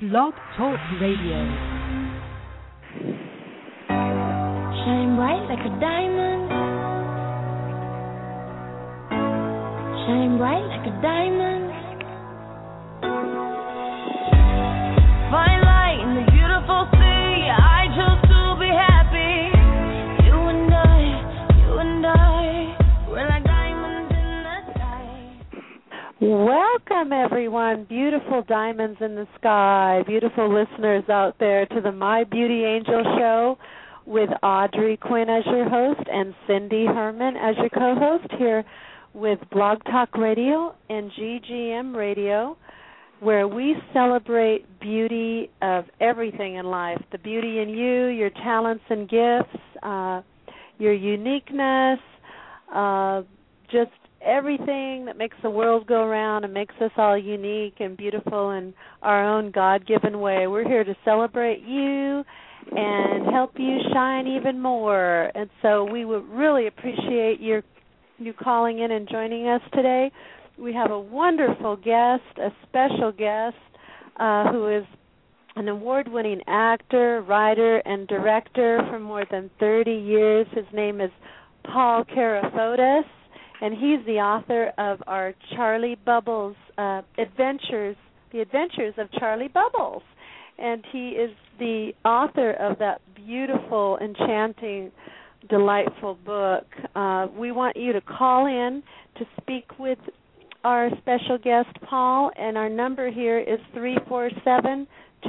Blog Talk Radio. Shine bright like a diamond. Shine bright like a diamond. Find light in the beautiful sea. I choose to be happy. You and I, we're like diamonds in the sky. Welcome, everyone. Beautiful diamonds in the sky. Beautiful listeners out there to the My Beauty Angel Show with Audrey Quinn as your host and Cindy Herman as your co-host here with Blog Talk Radio and GGM Radio, where we celebrate beauty of everything in life, the beauty in you, your talents and gifts, your uniqueness, just everything that makes the world go around and makes us all unique and beautiful in our own God-given way. We're here to celebrate you and help you shine even more. And so we would really appreciate you calling in and joining us today. We have a wonderful guest, a special guest, who is an award-winning actor, writer, and director for more than 30 years. His name is Paul Karafotis, and he's the author of our Charlie Bubbles Adventures, The Adventures of Charlie Bubbles. And he is the author of that beautiful, enchanting, delightful book. We want you to call in to speak with our special guest, Paul, and our number here is 347-237-5339.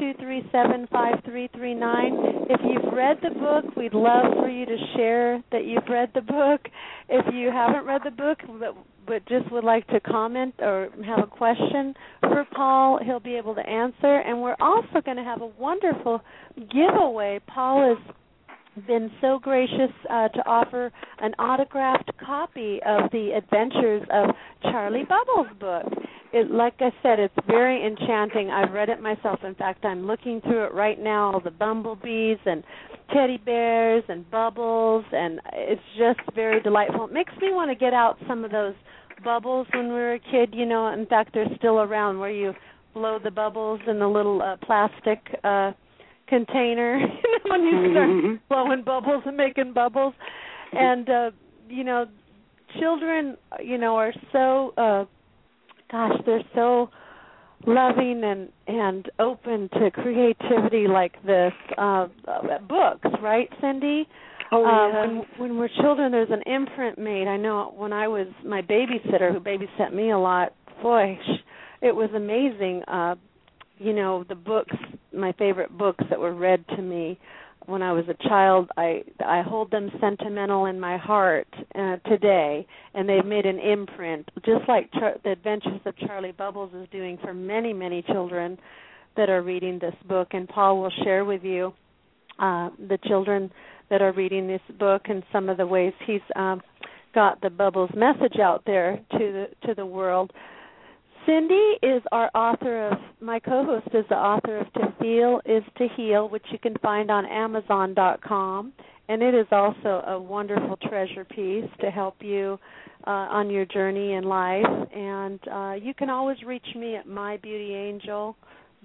If you've read the book, we'd love for you to share that you've read the book. If you haven't read the book but just would like to comment or have a question for Paul, he'll be able to answer. And we're also going to have a wonderful giveaway. Paul has been so gracious to offer an autographed copy of The Adventures of Charlie Bubbles book. Like I said, it's very enchanting. I've read it myself. In fact, I'm looking through it right now, all the bumblebees and teddy bears and bubbles, and it's just very delightful. It makes me want to get out some of those bubbles when we were a kid. You know, in fact, they're still around where you blow the bubbles in the little plastic container when you start blowing bubbles and making bubbles. And, children, are so, they're so loving and open to creativity like this. Books, right, Cindy? Oh, yeah. When we're children, there's an imprint made. I know when I was my babysitter, who babysat me a lot, it was amazing. The books, my favorite books that were read to me when I was a child, I hold them sentimental in my heart today, and they've made an imprint, just like The Adventures of Charlie Bubbles is doing for many, many children that are reading this book. And Paul will share with you the children that are reading this book and some of the ways he's got the Bubbles message out there to the world. Cindy is my co-host is the author of To Feel is to Heal, which you can find on Amazon.com, and it is also a wonderful treasure piece to help you on your journey in life. And you can always reach me at mybeautyangel.com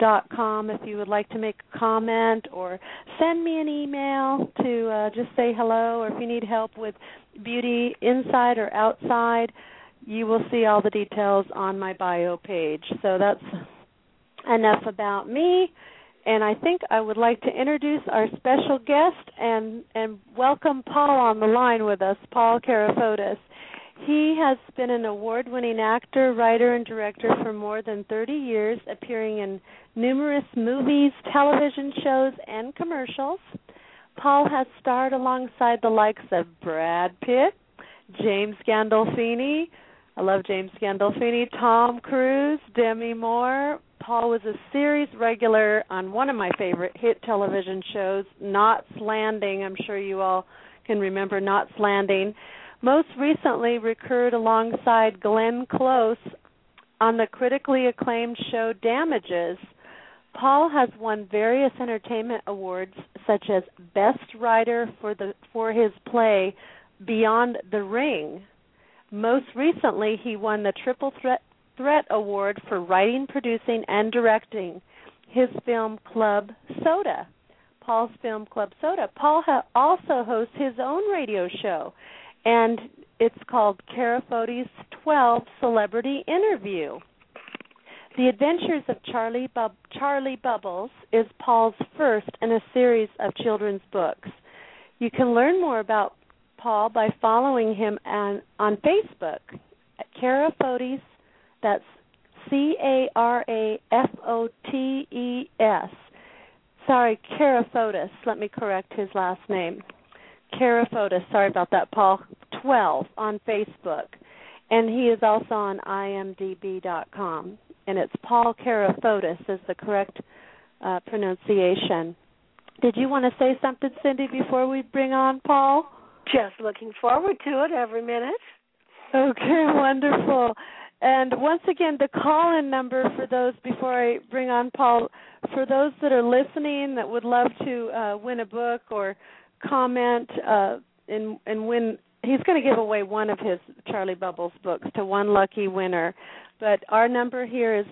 if you would like to make a comment or send me an email to just say hello, or if you need help with beauty inside or outside. You will see all the details on my bio page. So that's enough about me. And I think I would like to introduce our special guest and welcome Paul on the line with us, Paul Karafotis. He has been an award-winning actor, writer, and director for more than 30 years, appearing in numerous movies, television shows, and commercials. Paul has starred alongside the likes of Brad Pitt, James Gandolfini, I love James Gandolfini, Tom Cruise, Demi Moore. Paul was a series regular on one of my favorite hit television shows, Knots Landing. I'm sure you all can remember Knots Landing. Most recently recurred alongside Glenn Close on the critically acclaimed show Damages. Paul has won various entertainment awards, such as Best Writer for his play Beyond the Ring. Most recently, he won the Triple Threat Award for writing, producing, and directing. his film Club Soda, Paul's Film Club Soda. Paul also hosts his own radio show, and it's called Carafoti's 12 Celebrity Interview. The Adventures of Charlie Bubbles is Paul's first in a series of children's books. You can learn more about Paul by following him on Facebook at Carafotes. That's Carafotes. Sorry, Carafotis. Let me correct his last name. Carafotis. Sorry about that, Paul. 12 on Facebook. And he is also on imdb.com. And it's Paul Carafotis is the correct pronunciation. Did you want to say something, Cindy, before we bring on Paul? Just looking forward to it every minute. Okay, wonderful. And once again, the call-in number for those, before I bring on Paul, for those that are listening that would love to win a book or comment and win, he's going to give away one of his Charlie Bubbles books to one lucky winner. But our number here is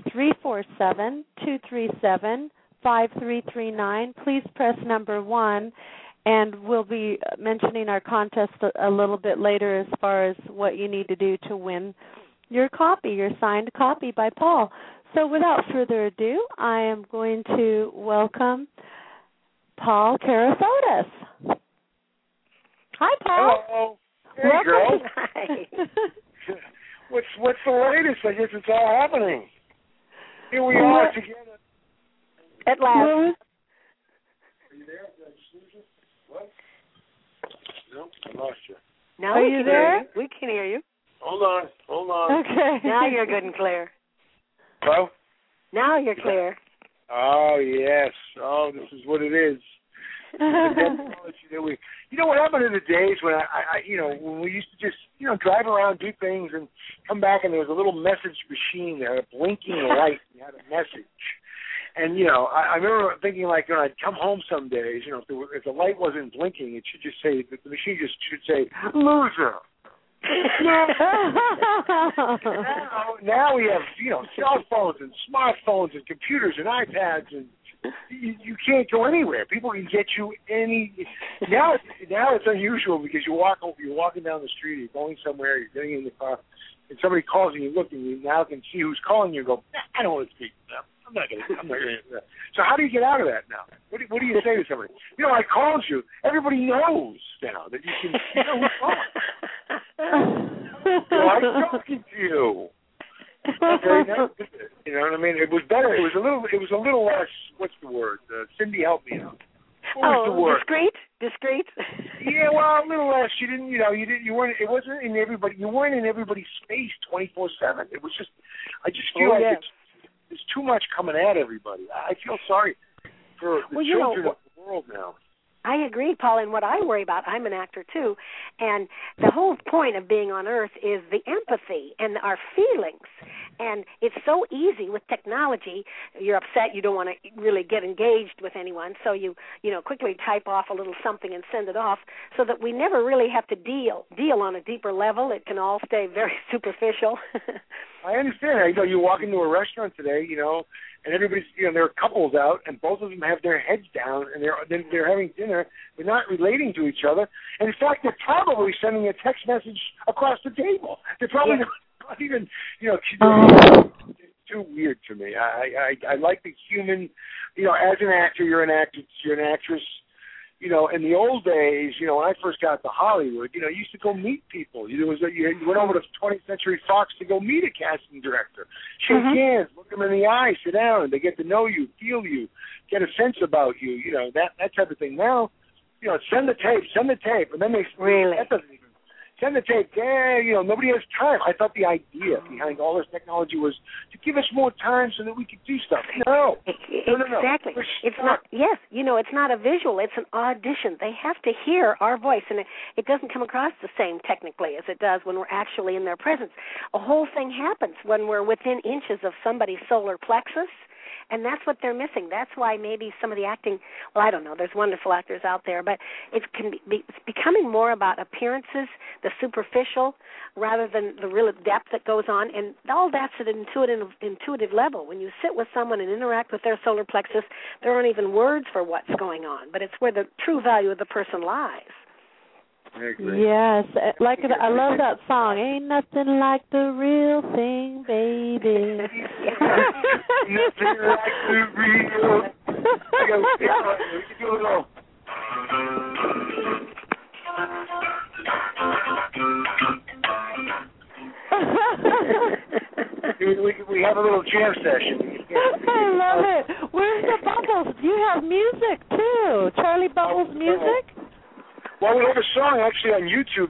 347-237-5339. Please press number 1. And we'll be mentioning our contest a little bit later as far as what you need to do to win your copy, your signed copy by Paul. So without further ado, I am going to welcome Paul Carafotis. Hi, Paul. Hello. Hey, girl. Hi. What's the latest? I guess it's all happening. Here we are together. At last. Are you there? Did I snooze you? What? No, I lost you. Now Are you there? We can hear you. Hold on. Okay. Now you're good and clear. Hello? Now you're clear. Oh, yes. Oh, this is what it is. The technology that we, you know what happened in the days when when we used to just, drive around, do things, and come back, and there was a little message machine that had a blinking light and had a message. And, I remember thinking, like, when I'd come home some days, if the light wasn't blinking, it should just say, the machine just should say, loser. now we have, cell phones and smartphones and computers and iPads, and you can't go anywhere. People can get you now it's unusual because you're walking down the street, you're going somewhere, you're getting in the car, and somebody calls and you look and you now can see who's calling you and go, I don't want to speak to them. I'm not going to do that. So how do you get out of that now? What do you say to somebody? I called you. Everybody knows now that you can who's calling. I'm talking to you. Okay, you know what I mean? It was better. It was a little less. What's the word? Cindy, help me out. What was the word? Discreet. Yeah, well, a little less. You didn't. You weren't. It wasn't in everybody. You weren't in everybody's space 24/7. It was just. I just feel there's too much coming at everybody. I feel sorry for the children of the world now. I agree, Paul, and what I worry about, I'm an actor too, and the whole point of being on Earth is the empathy and our feelings, and it's so easy with technology. You're upset, you don't want to really get engaged with anyone, so you quickly type off a little something and send it off, so that we never really have to deal on a deeper level. It can all stay very superficial. I understand. You walk into a restaurant today, and everybody's, there are couples out, and both of them have their heads down, and they're having dinner. They're not relating to each other. And in fact, they're probably sending a text message across the table. They're probably not even, it's too weird to me. I like the human, as an actor, you're an actress. In the old days, when I first got to Hollywood, you used to go meet people. You went over to 20th Century Fox to go meet a casting director. Shake hands, look them in the eye, sit down, and they get to know you, feel you, get a sense about you, that type of thing. Now, send the tape, and then they really that doesn't even send the tape. Yeah, nobody has time. I thought the idea behind all this technology was to give us more time so that we could do stuff. No. Exactly. It's not. Yes, it's not a visual. It's an audition. They have to hear our voice, and it doesn't come across the same technically as it does when we're actually in their presence. A whole thing happens when we're within inches of somebody's solar plexus. and that's what they're missing. That's why maybe some of the acting, well, I don't know, there's wonderful actors out there, but it's becoming more about appearances, the superficial, rather than the real depth that goes on, and all that's at an intuitive level. When you sit with someone and interact with their solar plexus, there aren't even words for what's going on, but it's where the true value of the person lies. Yes, like I love that song. Ain't nothing like the real thing, baby. Nothing like the real. We can do it all. we have a little jam session. I love it. Where's the Bubbles? You have music too. Charlie Bubbles music? Well, we have a song actually on YouTube.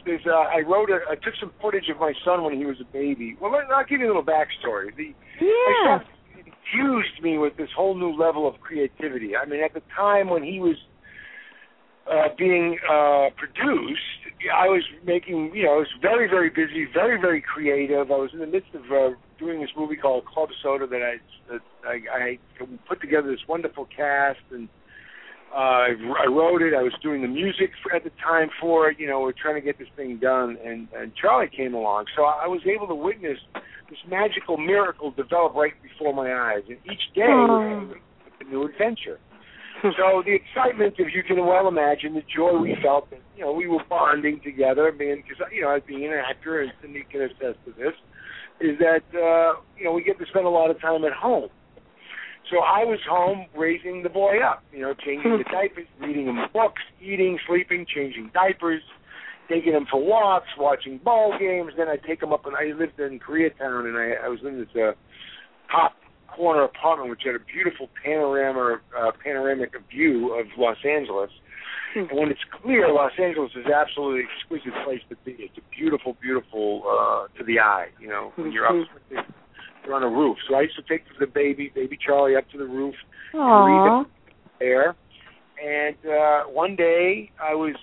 I took some footage of my son when he was a baby. Well, I'll give you a little backstory. My son infused me with this whole new level of creativity. I mean, at the time when he was being produced, I was making, I was very, very busy, very, very creative. I was in the midst of doing this movie called Club Soda that I put together this wonderful cast, and I wrote it. I was doing the music at the time for it. We're trying to get this thing done, and Charlie came along. So I was able to witness this magical miracle develop right before my eyes. And each day was a new adventure. So the excitement, if you can well imagine, the joy we felt that, we were bonding together, because, as being an actor, and Cindy can attest to this, is that, we get to spend a lot of time at home. So I was home raising the boy up, changing the diapers, reading him books, eating, sleeping, changing diapers, taking him for walks, watching ball games. Then I'd take him up, and I lived in Koreatown, and I was in this top corner apartment which had a beautiful panoramic view of Los Angeles. And when it's clear, Los Angeles is absolutely an exquisite place to be. It's a beautiful, beautiful to the eye, when you're up. You're on a roof. So I used to take the baby Charlie, up to the roof and read him there. And one day I was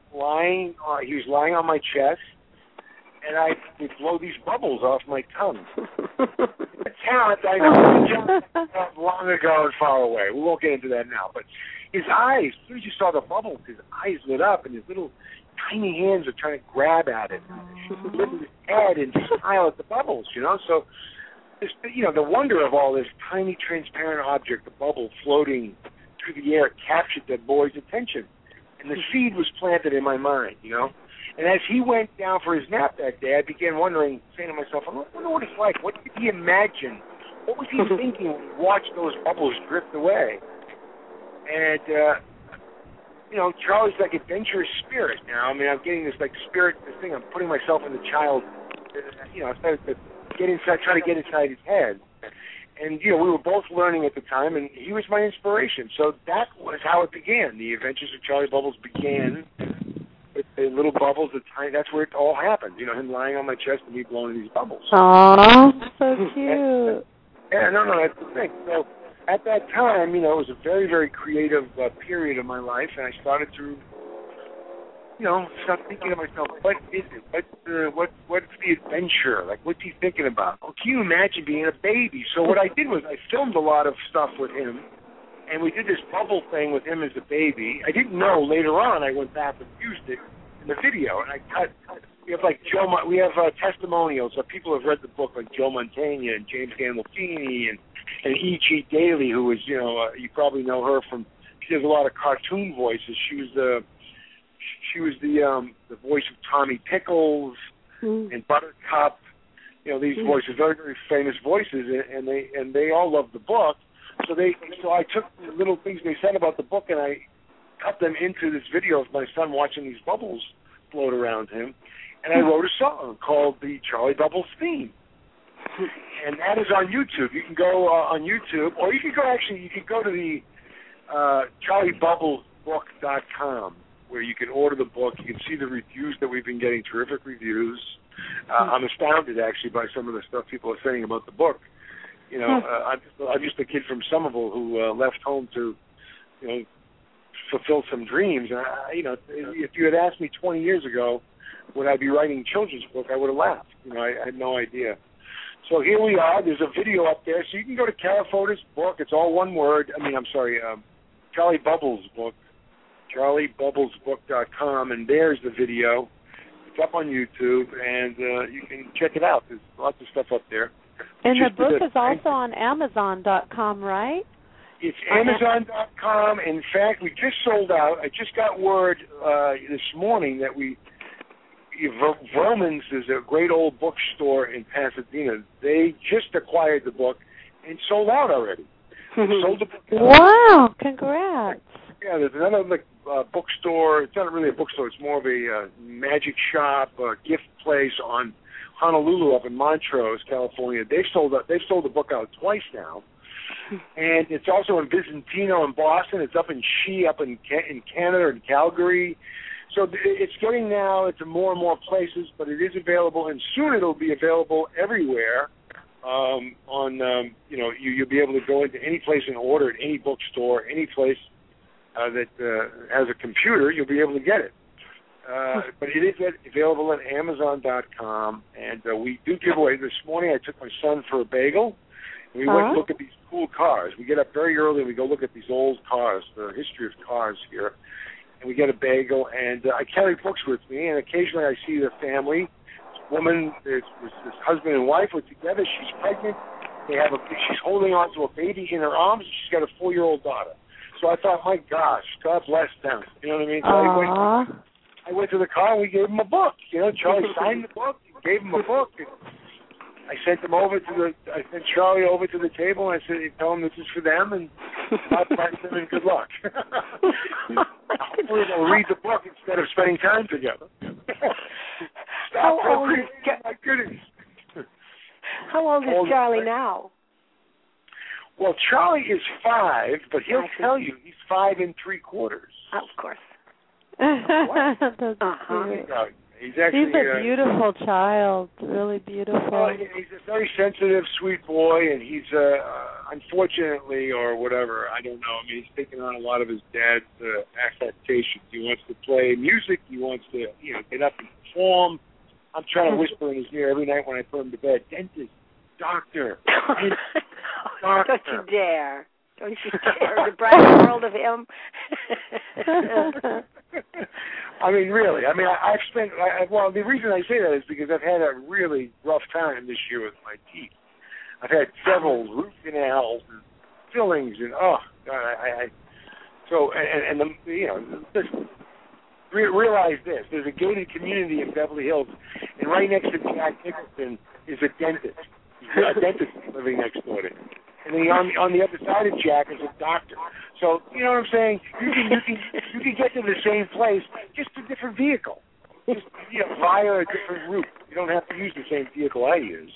he was lying on my chest, and I would blow these bubbles off my tongue. A talent I know long ago and far away. We won't get into that now. But his eyes, as soon as you saw the bubbles, his eyes lit up, and his little tiny hands are trying to grab at it. He lifted his head and smile at the bubbles, So the wonder of all this tiny transparent object, the bubble floating through the air, captured that boy's attention. And the seed was planted in my mind, And as he went down for his nap that day, I began wondering, saying to myself, I wonder what it's like. What did he imagine? What was he thinking when he watched those bubbles drift away? And, Charlie's like adventurous spirit now. I mean, I'm getting this spirit, this thing. I'm putting myself in the child, I started to try to get inside his head. And, we were both learning at the time, and he was my inspiration. So that was how it began. The Adventures of Charlie Bubbles began with the little bubbles, that's where it all happened. Him lying on my chest and me blowing these bubbles. Aww, so cute. That's the thing. So at that time, it was a very, very creative period of my life, and I started to start thinking to myself, what is it? What's the adventure? What's he thinking about? Oh, can you imagine being a baby? So what I did was I filmed a lot of stuff with him, and we did this bubble thing with him as a baby. I didn't know. Later on, I went back and used it in the video, and I cut. We have testimonials. So people have read the book, like Joe Mantegna and James Gandolfini and E.G. Daly, who is, you probably know her from. She does a lot of cartoon voices. She was the voice of Tommy Pickles and Buttercup. These voices, very, very famous voices, and they all love the book. So I took the little things they said about the book and I cut them into this video of my son watching these bubbles float around him, and I wrote a song called the Charlie Bubbles Theme. And that is on YouTube. You can go on YouTube, or you can go to the charliebubblesbook.com, where you can order the book. You can see the reviews that we've been getting, terrific reviews. I'm astounded, actually, by some of the stuff people are saying about the book. I'm just a kid from Somerville who left home to, fulfill some dreams. And if you had asked me 20 years ago would I be writing a children's book, I would have laughed. I had no idea. So here we are. There's a video up there. So you can go to California's book. It's all one word. Charlie Bubbles' book, charliebubblesbook.com, and there's the video. It's up on YouTube, and you can check it out. There's lots of stuff up there. And the book is also on Amazon.com, right? It's Amazon.com. In fact, we just sold out. I just got word this morning that Vroman's is a great old bookstore in Pasadena. They just acquired the book and sold out already. Sold the book out. Wow! Congrats. Yeah, there's another bookstore. It's not really a bookstore. It's more of a magic shop, a gift place on Honolulu up in Montrose, California. They've sold the book out twice now, and it's also in Vicentino in Boston. It's up in She up in Canada in Calgary. So it's getting now into more and more places, but it is available, and soon it'll be available everywhere. You'll be able to go into any place and order at any bookstore, any place that has a computer. You'll be able to get it. But it is available at Amazon.com, and we do give away. This morning I took my son for a bagel, and we went to look at these cool cars. We get up very early and we go look at these old cars, the history of cars here, and we get a bagel, and I carry books with me, and occasionally I see the family. This woman, this husband and wife are together. She's pregnant. She's holding on to a baby in her arms. She's got a 4-year-old daughter. So I thought, my gosh, God bless them. You know what I mean? So I went to the car and we gave him a book. Charlie signed the book, gave him a book. And I sent Charlie over to the table and I said, tell him this is for them and God bless them and good luck. Hopefully they'll read the book instead of spending time together. How old is Charlie now? Well, Charlie is 5, but he'll tell you he's 5 3/4. Of course. He's actually a beautiful child, really beautiful. Well, he's a very sensitive, sweet boy, and he's unfortunately or whatever, I don't know. I mean, he's taken on a lot of his dad's affectations. He wants to play music. He wants to, get up and perform. I'm trying to whisper in his ear every night when I put him to bed. Dentist, doctor, doctor. Don't you dare. Don't you dare deprive the world of him. I mean, really. I mean, I've spent, the reason I say that is because I've had a really rough time this year with my teeth. I've had several root canals and fillings and, oh, God, realize this. There's a gated community in Beverly Hills, and right next to Jack Nicholson is a dentist. A dentist living next door to him. And then on the other side of Jack is a doctor. So, you know what I'm saying? You can get to the same place, just a different vehicle. Just, via a different route. You don't have to use the same vehicle I use.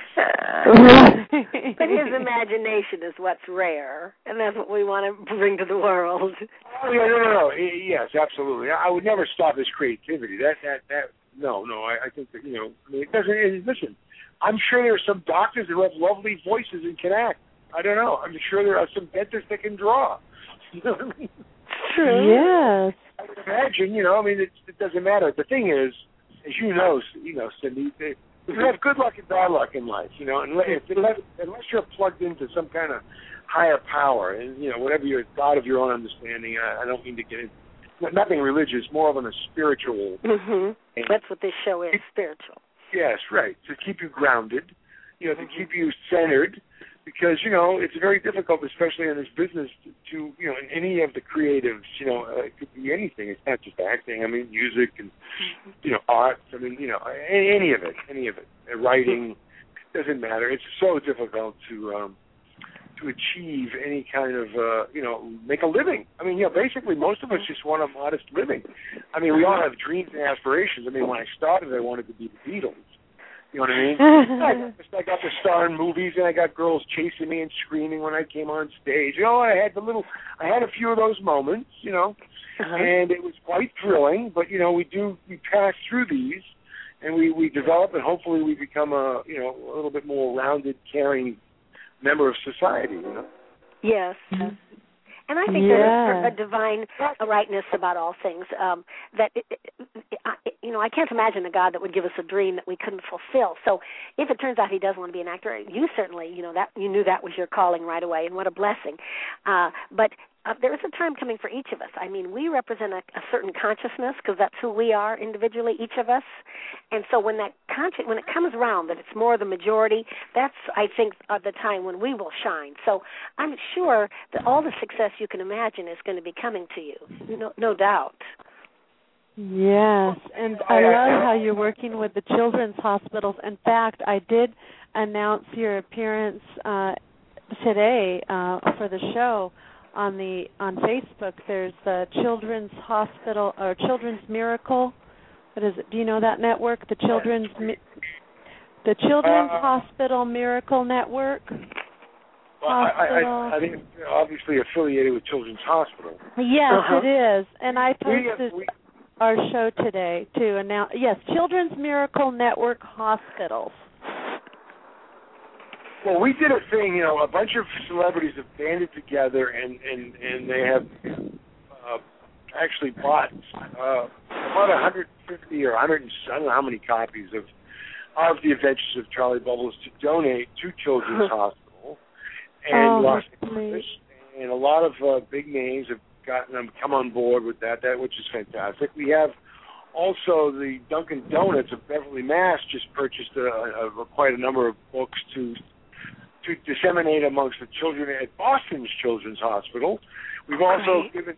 But his imagination is what's rare, and that's what we want to bring to the world. Oh, yeah, no. Yes, absolutely. I would never stop his creativity. No. I think that, it doesn't. Listen, I'm sure there are some doctors who have lovely voices and can act. I don't know. I'm sure there are some dentists that can draw. You know what I mean? True. Yes. I would imagine, it doesn't matter. The thing is, as you know, Cindy, you have good luck and bad luck in life, unless you're plugged into some kind of higher power, and, whatever your God of your own understanding, I don't mean to get into nothing religious, more of a spiritual. Mm-hmm. That's what this show is, spiritual. Yes, right. To keep you grounded, to keep you centered, because, it's very difficult, especially in this business, to in any of the creatives, it could be anything. It's not just acting. I mean, music and, art. I mean, any of it. Writing, doesn't matter. It's so difficult to achieve any kind of, make a living. I mean, basically most of us just want a modest living. I mean, we all have dreams and aspirations. I mean, when I started, I wanted to be the Beatles. You know what I mean? I got to star in movies, and I got girls chasing me and screaming when I came on stage. I had a few of those moments, and it was quite thrilling. But we pass through these, and we develop, and hopefully we become a little bit more rounded, caring member of society. Yes. And I think there's a divine rightness about all things. That I can't imagine a God that would give us a dream that we couldn't fulfill. So if it turns out he does want to be an actor, you certainly, that you knew that was your calling right away, and what a blessing. But there is a time coming for each of us. I mean, we represent a certain consciousness because that's who we are individually, each of us. And so when it comes around that it's more the majority, that's, I think, the time when we will shine. So I'm sure that all the success you can imagine is going to be coming to you, no doubt. Yes, and I love how you're working with the children's hospitals. In fact, I did announce your appearance today for the show on Facebook. There's the Children's Hospital or Children's Miracle. What is it? Do you know that network? The Children's Hospital Miracle Network. Well, I think it's obviously affiliated with Children's Hospital. Yes, it is, and I posted our show today to announce. Yes, Children's Miracle Network Hospitals. Well, we did a thing, a bunch of celebrities have banded together, and they have actually bought about 150 or 100, I don't know how many copies of The Adventures of Charlie Bubbles to donate to Children's Hospital and Los Angeles. And a lot of big names have come on board with that, which is fantastic. We have also the Dunkin' Donuts of Beverly, Mass. just purchased quite a number of books to disseminate amongst the children at Boston's Children's Hospital. We've also given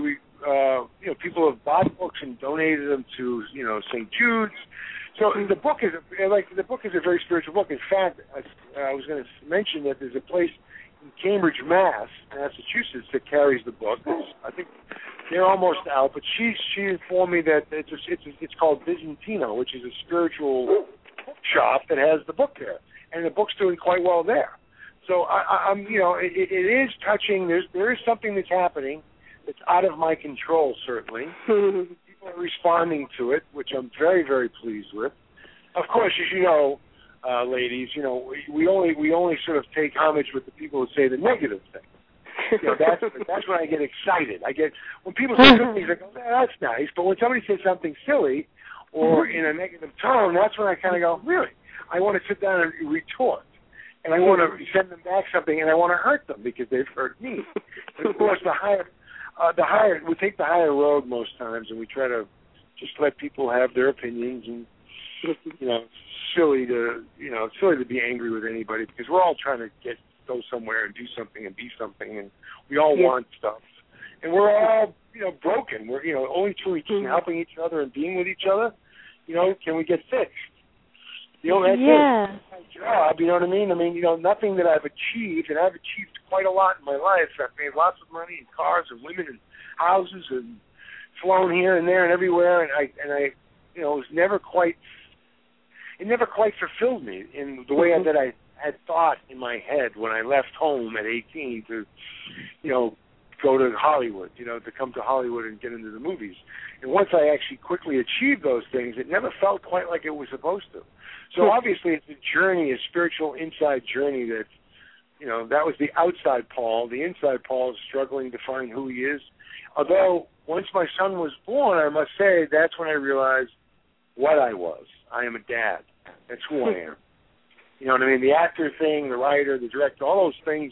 people have bought books and donated them to St. Jude's. So the book is a very spiritual book. In fact, I was going to mention that there's a place in Cambridge, Massachusetts that carries the book. I think they're almost out, but she informed me that it's called Byzantino, which is a spiritual bookshop that has the book there, and the book's doing quite well there. So I'm it is touching. There is something that's happening that's out of my control. Certainly, people are responding to it, which I'm very, very pleased with. Of course, as you know, ladies, we only sort of take homage with the people who say the negative thing. That's when I get excited. When people say something, I go, that's nice. But when somebody says something silly or in a negative tone, that's when I kind of go, really? I want to sit down and retort. And I want to send them back something, and I want to hurt them because they've hurt me. And of course, we take the higher road most times, and we try to just let people have their opinions. And it's silly to be angry with anybody because we're all trying to go somewhere and do something and be something, and we all want stuff. And we're all broken. We're only through helping each other and being with each other, can we get fixed. That's my job, you know what I mean? Nothing that I've achieved, and I've achieved quite a lot in my life. I've made lots of money and cars and women and houses and flown here and there and everywhere, and I it was never quite fulfilled me in the way that I had thought in my head when I left home at 18 to, go to Hollywood, to come to Hollywood and get into the movies. And once I actually quickly achieved those things, it never felt quite like it was supposed to. So obviously it's a journey, a spiritual inside journey that, that was the outside Paul. The inside Paul is struggling to find who he is. Although once my son was born, I must say, that's when I realized what I was. I am a dad. That's who I am. You know what I mean? The actor thing, the writer, the director, all those things,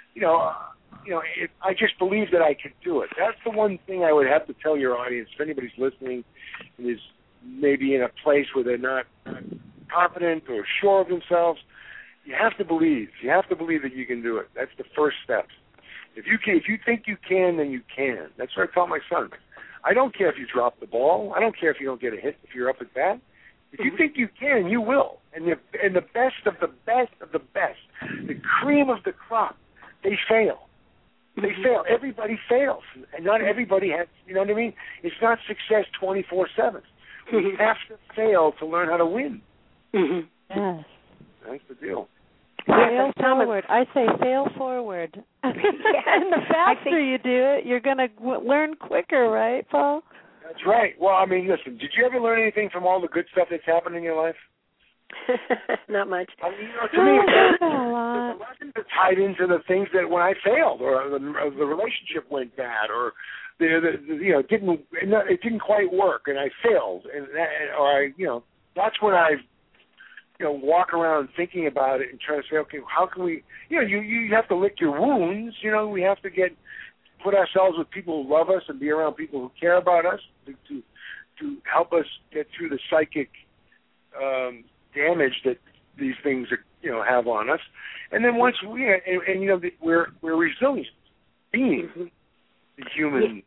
I just believed that I could do it. That's the one thing I would have to tell your audience. If anybody's listening and is maybe in a place where they're not confident or sure of themselves, you have to believe. You have to believe that you can do it. That's the first step. If you think you can, then you can. That's what I tell my son. I don't care if you drop the ball. I don't care if you don't get a hit if you're up at bat. If you think you can, you will. And the best of the best of the best, the cream of the crop, they fail. They fail. Everybody fails. And not everybody has, you know what I mean? It's not success 24/7. We have to fail to learn how to win. Yes. That's the deal. Fail forward. I say fail forward. And the faster you do it, you're going to learn quicker, right, Paul? That's right. Well, listen, did you ever learn anything from all the good stuff that's happened in your life? Not much. I mean, to me, the lessons are tied into the things that when I failed, or the relationship went bad, or it didn't quite work, and I failed, that's when I walk around thinking about it and try to say, okay, how can we? You have to lick your wounds. We have to put ourselves with people who love us and be around people who care about us to help us get through the psychic damage that these things have on us. And then once we're resilient beings, the human,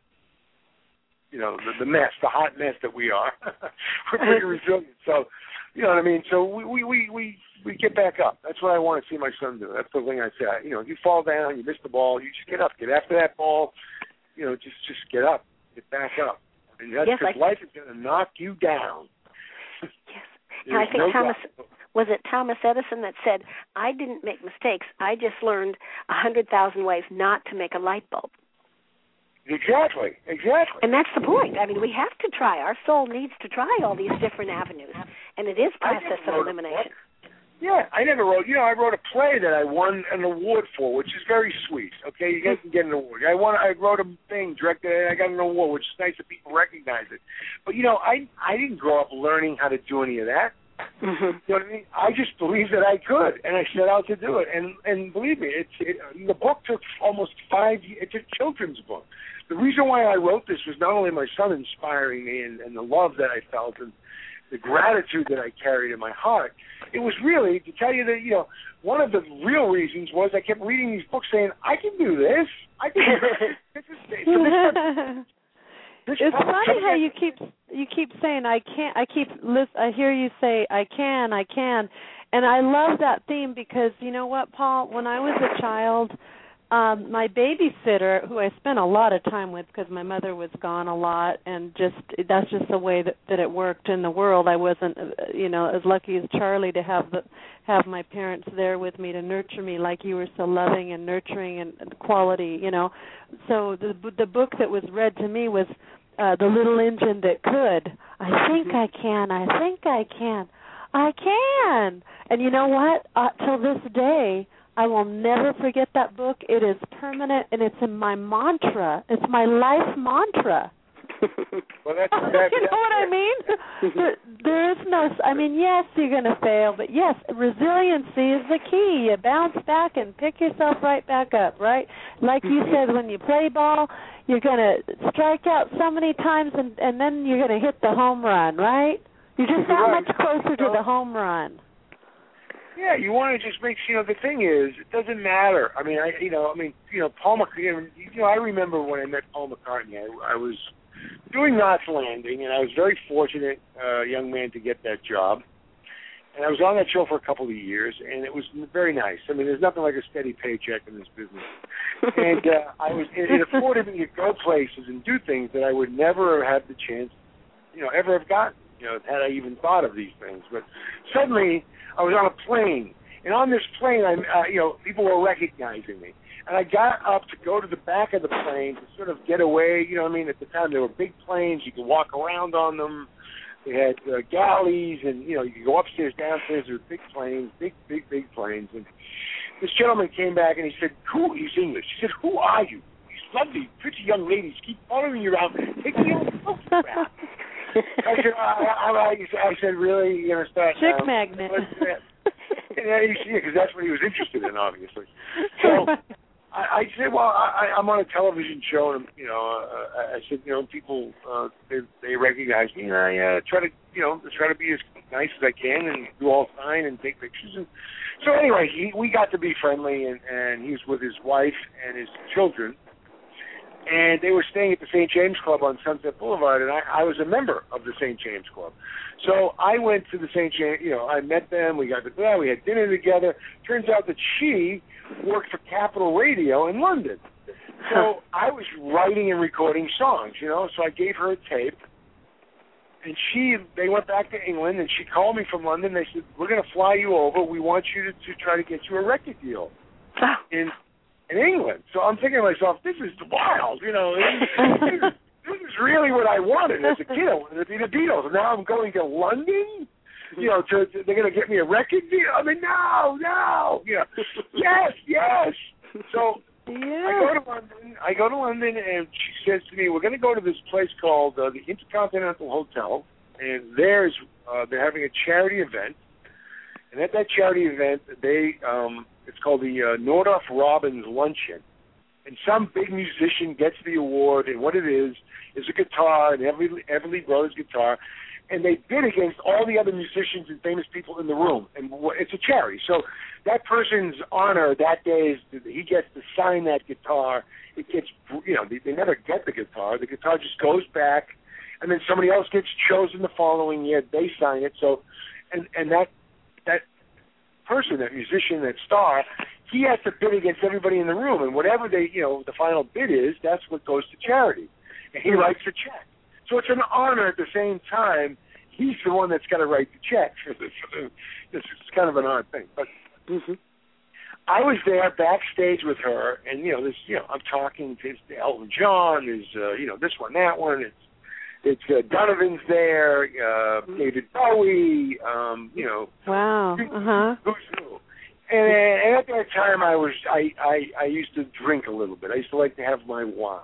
the mess, the hot mess that we are. We're pretty resilient. So, you know what I mean? So we get back up. That's what I want to see my son do. That's the thing I say. You fall down, you miss the ball, you just get up. Get after that ball. Just get up. Get back up. And that's because life is going to knock you down. Yes. And I think Thomas Edison that said, I didn't make mistakes. I just learned 100,000 ways not to make a light bulb. Exactly. And that's the point. I mean, we have to try. Our soul needs to try all these different avenues. And it is process of elimination. Yeah, I never wrote. I wrote a play that I won an award for, which is very sweet. Okay, you guys can get an award. I wrote a thing, directed, and I got an award, which is nice that people recognize it. But I didn't grow up learning how to do any of that. Mm-hmm. You know what I mean? I just believed that I could, and I set out to do it. And believe me, the book took almost 5 years. It's a children's book. The reason why I wrote this was not only my son inspiring me and the love that I felt and the gratitude that I carried in my heart. It was really, to tell you that, one of the real reasons was I kept reading these books saying, I can do this. I can do this. It's funny how you keep saying I can't. I hear you say I can, and I love that theme because you know what, Paul? When I was a child, my babysitter, who I spent a lot of time with because my mother was gone a lot, and that's just the way that it worked in the world. I wasn't, as lucky as Charlie to have my parents there with me to nurture me like you were so loving and nurturing and quality, So the book that was read to me was The Little Engine That Could. I think I can. I think I can. I can. And you know what? Till this day, I will never forget that book. It is permanent, and it's in my mantra. It's my life mantra. Well, you know what I mean? There is no, yes, you're going to fail, but yes, resiliency is the key. You bounce back and pick yourself right back up, right? Like you said, when you play ball, you're going to strike out so many times, and then you're going to hit the home run, right? You're just that much closer to the home run. Yeah, you want to just make the thing is, it doesn't matter. Paul McCartney. I remember when I met Paul McCartney. I was doing Knots Landing, and I was very fortunate, young man, to get that job. And I was on that show for a couple of years, and it was very nice. There's nothing like a steady paycheck in this business. And it afforded me to go places and do things that I would never have the chance, ever have gotten, had I even thought of these things. But suddenly, I was on a plane, and on this plane, people were recognizing me. And I got up to go to the back of the plane to sort of get away. At the time, there were big planes. You could walk around on them. They had galleys, and, you could go upstairs, downstairs. There were big planes, big planes. And this gentleman came back, and he said, he's English. He said, who are you? These lovely, pretty young ladies keep following you around, taking your photograph. I said, really? You're going to start Chick now? magnet. Because that's what he was interested in, obviously. So I said, well, I'm on a television show, and I said, people they recognize me, and I try to be as nice as I can and do all fine and take pictures. And so anyway, we got to be friendly, and he was with his wife and his children. And they were staying at the St. James Club on Sunset Boulevard, and I was a member of the St. James Club. So I went to the St. James, I met them, we had dinner together. Turns out that she worked for Capital Radio in London. So I was writing and recording songs, so I gave her a tape. And they went back to England, and she called me from London. They said, we're going to fly you over. We want you to try to get you a record deal in England. So I'm thinking to myself, this is wild, this is really what I wanted as a kid. I wanted to be the Beatles. And now I'm going to London you know, they're going to get me a record deal. I mean, no, you know, yes. So I go to London, and she says to me, we're going to go to this place called the Intercontinental Hotel, and they're having a charity event. And at that charity event, it's called the Nordhoff Robbins Luncheon. And some big musician gets the award, and what it is a guitar, an Everly Brothers guitar, and they bid against all the other musicians and famous people in the room. And it's a charity. So that person's honor that day is he gets to sign that guitar. It gets, you know, they never get the guitar. The guitar just goes back, and then somebody else gets chosen the following year. They sign it. So, and that person, that musician, that star, he has to bid against everybody in the room, and whatever the final bid is, that's what goes to charity. And he writes the check. So it's an honor at the same time. He's the one that's got to write the check. It's kind of an odd thing. But I was there backstage with her, and I'm talking to Elton John. There's this one, that one. It's Donovan's there, David Bowie. Wow. Who's who? And at that time, I used to drink a little bit. I used to like to have my wine.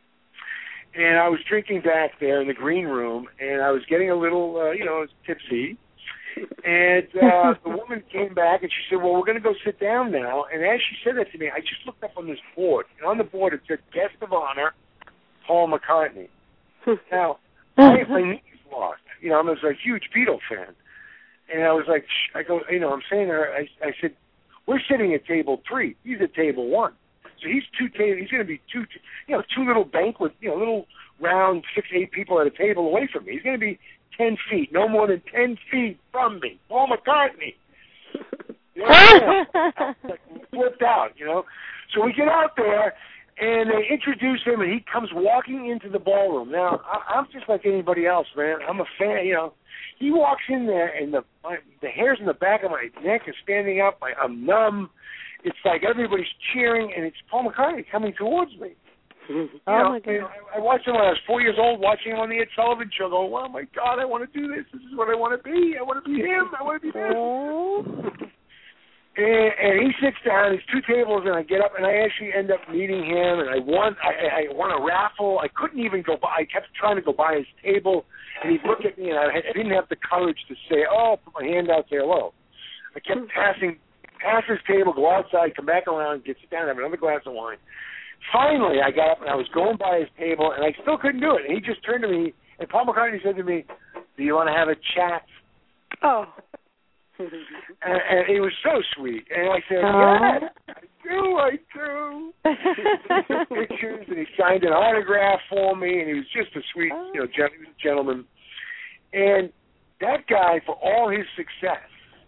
And I was drinking back there in the green room, and I was getting a little, tipsy. And the woman came back, and she said, well, we're going to go sit down now. And as she said that to me, I just looked up on this board. And on the board, it said, Guest of Honor, Paul McCartney. Now, my knees lost. I'm a huge Beatle fan. And I was like, I'm saying to her, I said, we're sitting at table 3. He's at table 1. So he's he's going to be two little banquet, little round 6-8 people at a table away from me. He's going to be 10 feet, no more than 10 feet from me. Paul McCartney. Like, flipped out, So we get out there, and they introduce him, and he comes walking into the ballroom. Now, I'm just like anybody else, man. I'm a fan, He walks in there, and the hairs in the back of my neck are standing up. I'm numb. It's like everybody's cheering, and it's Paul McCartney coming towards me. My God. I watched him when I was 4 years old, watching him on the Ed Sullivan Show, going, oh, my God, I want to do this. This is what I want to be. I want to be him. I want to be this. And he sits down. There's 2 tables, and I get up, and I actually end up meeting him, and I won a raffle. I couldn't even go by. I kept trying to go by his table, and he'd look at me, and I didn't have the courage to say, put my hand out, say hello. I kept passing past his table, go outside, come back around, sit down, have another glass of wine. Finally, I got up, and I was going by his table, and I still couldn't do it. And he just turned to me, and Paul McCartney said to me, do you want to have a chat? Oh. And it was so sweet. And I said, yes, I do. He took pictures, and he signed an autograph for me, and he was just a sweet, gentleman. And that guy, for all his success,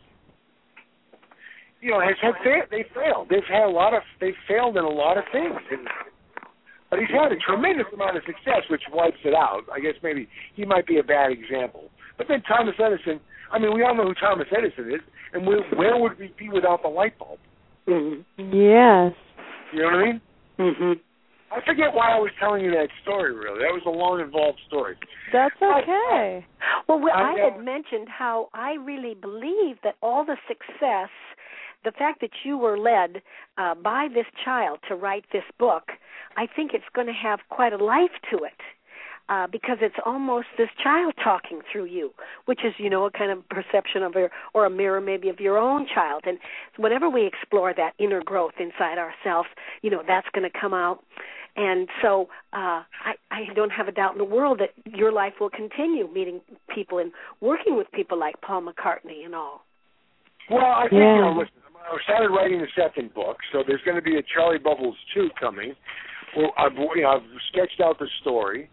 they failed. They've failed in a lot of things. But he's had a tremendous amount of success, which wipes it out. I guess maybe he might be a bad example. But then Thomas Edison, we all know who Thomas Edison is, and where would we be without the light bulb? Mm-hmm. Yes. You know what I mean? Mm-hmm. I forget why I was telling you that story, really. That was a long, involved story. That's okay. I had mentioned how I really believe that all the success, the fact that you were led by this child to write this book, I think it's going to have quite a life to it. Because it's almost this child talking through you, which is, a kind of perception of or a mirror maybe of your own child. And whenever we explore that inner growth inside ourselves, that's going to come out. And so I don't have a doubt in the world that your life will continue meeting people and working with people like Paul McCartney and all. Well, I think, listen, I started writing the second book, so there's going to be a Charlie Bubbles 2 coming. Well, I've sketched out the story.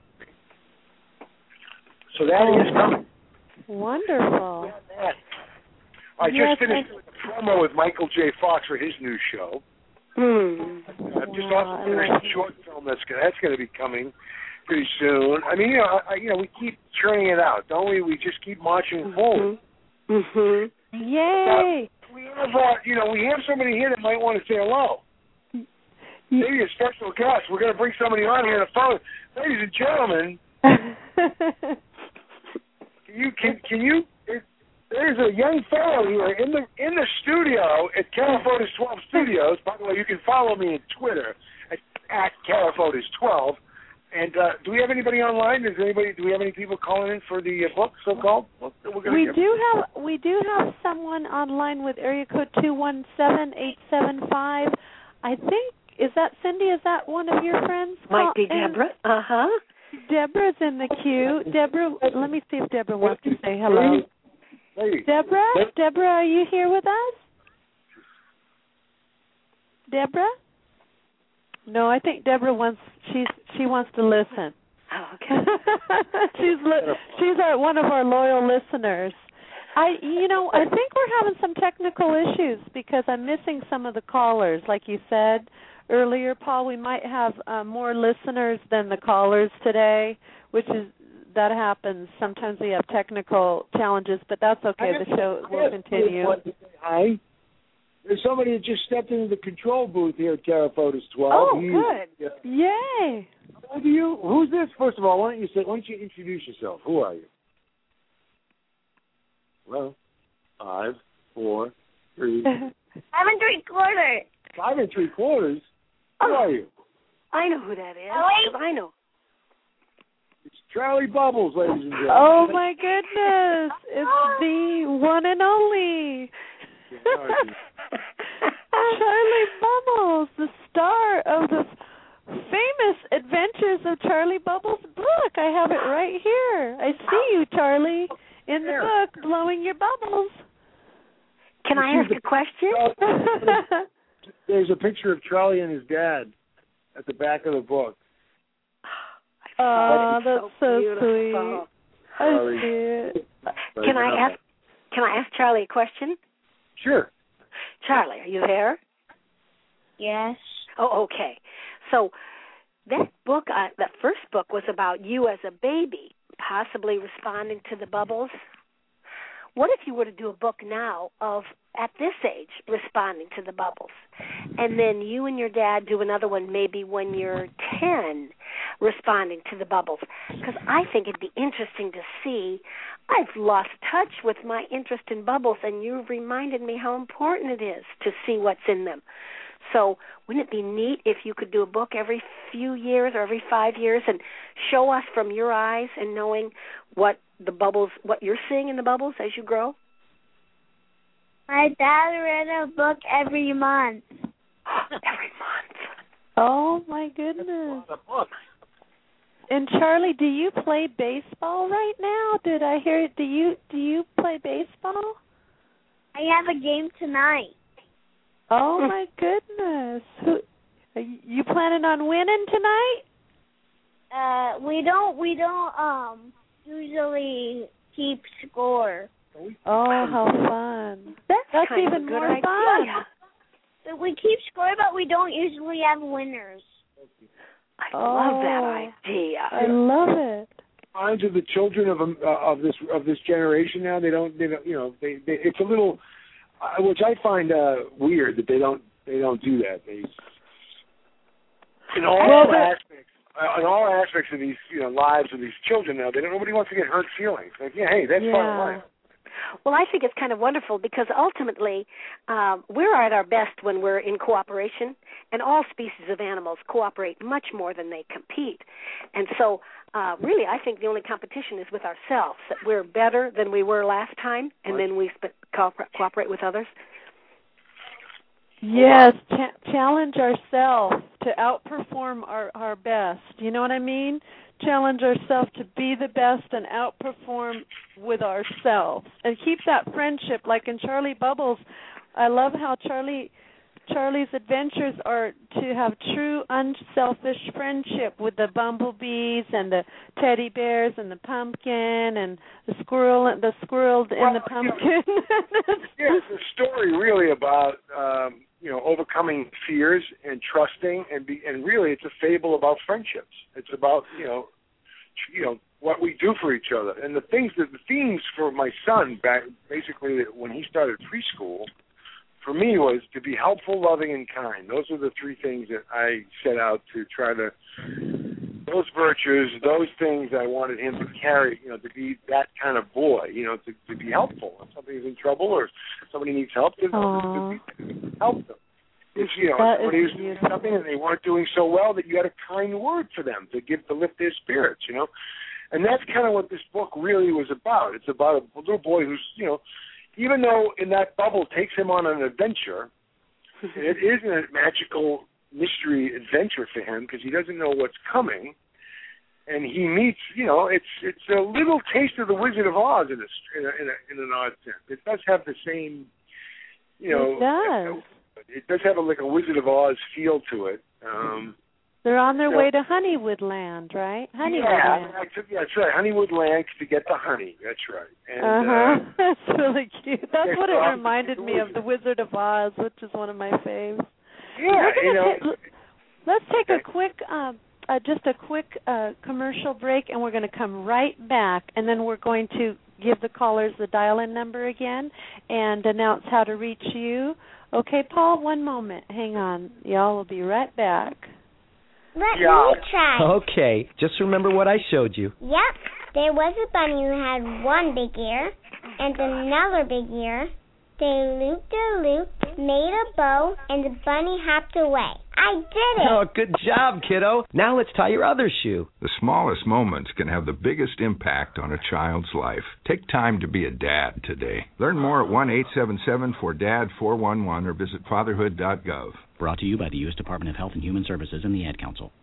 So that is coming. Wonderful. I just finished a promo with Michael J. Fox for his new show. I've just also finished a short film that's going to be coming pretty soon. We keep churning it out, don't we? We just keep marching forward. Mm-hmm. Yay! We have somebody here that might want to say hello. Maybe a special guest. We're going to bring somebody on here on the phone. Ladies and gentlemen. Can you? There's a young fellow here in the studio at California 12 Studios. By the way, you can follow me on Twitter at California12. And do we have anybody online? Do we have any people calling in for the book, so-called? We do have someone online with area code 217-875. I think, is that Cindy? Is that one of your friends? Might be Deborah. Uh-huh. Deborah's in the queue. Deborah, let me see if Deborah wants to say hello. Hey. Deborah, are you here with us? Deborah? No, I think Deborah wants she wants to listen. Oh, okay. she's one of our loyal listeners. I think we're having some technical issues because I'm missing some of the callers, like you said earlier, Paul. We might have more listeners than the callers today, that happens. Sometimes we have technical challenges, but that's okay. The show will continue. Hi. There's somebody that just stepped into the control booth here at California 12. Oh, good. Yay. Who's this? First of all, why don't you introduce yourself? Who are you? Well, 5, 4, 3. 5 3/4. 5 3/4? Who are you? I know who that is. Oh, I know. It's Charlie Bubbles, ladies and gentlemen. Oh, my goodness. It's the one and only. Charlie Bubbles, the star of the famous Adventures of Charlie Bubbles book. I have it right here. I see you, Charlie, in the book, blowing your bubbles. Can I ask a question? There's a picture of Charlie and his dad at the back of the book. Oh, that's so beautiful. sweet. I see it. Can I ask Charlie a question? Sure. Charlie, are you there? Yes. Oh, okay. So that book, that first book, was about you as a baby, possibly responding to the bubbles. What if you were to do a book now of, at this age, responding to the bubbles? And then you and your dad do another one maybe when you're 10, responding to the bubbles. Because I think it'd be interesting to see. I've lost touch with my interest in bubbles, and you've reminded me how important it is to see what's in them. So wouldn't it be neat if you could do a book every few years or every 5 years and show us from your eyes and knowing what the bubbles, what you're seeing in the bubbles as you grow? My dad read a book every month. Every month. Oh, my goodness. And Charlie, do you play baseball right now? Did I hear it? Do you play baseball? I have a game tonight. Oh my goodness! You planning on winning tonight? We don't usually keep score. Oh, how fun! That's even more idea. fun. So we keep score, but we don't usually have winners. I love that idea. I love it. Minds of the children of this generation now. They don't it's a little, which I find weird that they don't do that. They in all aspects of these lives of these children now. Nobody wants to get hurt feelings. Like, yeah, hey, that's part of life. Well, I think it's kind of wonderful because ultimately we're at our best when we're in cooperation, and all species of animals cooperate much more than they compete. And so really I think the only competition is with ourselves, that we're better than we were last time, and then we cooperate with others. Yes, challenge ourselves to outperform our best. You know what I mean? Challenge ourselves to be the best and outperform with ourselves. And keep that friendship, like in Charlie Bubbles. I love how Charlie's adventures are to have true, unselfish friendship with the bumblebees and the teddy bears and the pumpkin and the squirrel and the pumpkin. Yeah, it's a story really about overcoming fears and trusting, and really it's a fable about friendships. It's about what we do for each other, and the themes for my son back basically when he started preschool. For me, was to be helpful, loving, and kind. Those are the three things that I set out to try to those virtues, those things I wanted him to carry, to be that kind of boy, to be helpful. If somebody's in trouble or somebody needs help, to help them. If somebody was doing something and they weren't doing so well, that you had a kind word for them to lift their spirits, And that's kind of what this book really was about. It's about a little boy who's, even though in that bubble takes him on an adventure, it isn't a magical mystery adventure for him because he doesn't know what's coming, and he meets, it's a little taste of the Wizard of Oz in an odd sense. It does have the same, it does. It does have a Wizard of Oz feel to it. They're on their way to Honeywood Land, right? Honeywood Land. That's right. Honeywood Land to get the honey. That's right. And, that's really cute. That's what it reminded me of, the Wizard of Oz, which is one of my faves. Yeah, let's take a quick, commercial break, and we're going to come right back, and then we're going to give the callers the dial-in number again and announce how to reach you. Okay, Paul, one moment. Hang on. Y'all will be right back. Let me try. Okay, just remember what I showed you. Yep, there was a bunny who had one big ear and another big ear. They looped a loop, made a bow, and the bunny hopped away. I did it! Oh, good job, kiddo. Now let's tie your other shoe. The smallest moments can have the biggest impact on a child's life. Take time to be a dad today. Learn more at 1-877-4DAD-411 or visit fatherhood.gov. Brought to you by the U.S. Department of Health and Human Services and the Ad Council.